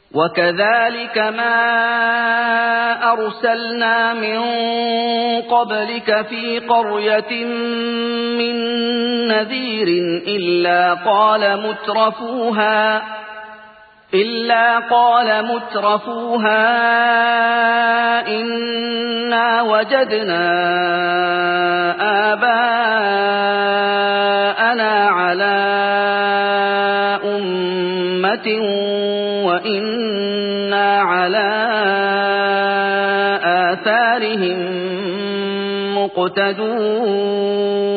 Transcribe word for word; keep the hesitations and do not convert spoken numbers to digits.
وكذلك ما أرسلنا من قبلك في قرية من نذير إلا قال مترفوها إلا قال مترفوها إنا وجدنا آباءنا على أمة وإنا على آثارهم مقتدون